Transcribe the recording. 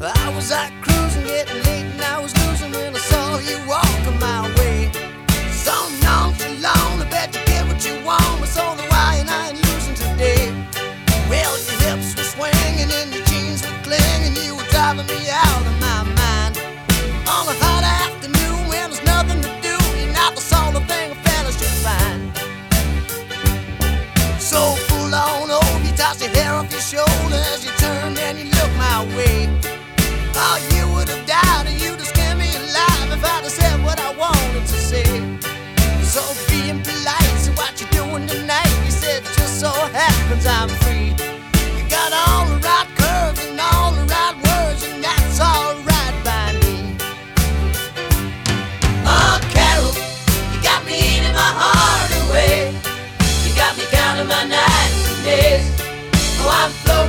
I was out cruising, getting late, and I was losing when I saw you walking my way. So nonchalant, I bet you get what you want, but so do I, and I ain't losing today. Well, your hips were swinging and your jeans were clinging, you were driving me out of my mind. On a hot afternoon when there's nothing to do, you're not the sort of thing a fella should find. So full on over, you toss your hair off your shoulders as you turned and you looked my way. Oh, you would have died and you'd have scared me alive if I'd have said what I wanted to say. So being polite, so what you doing tonight? You said, just so happens I'm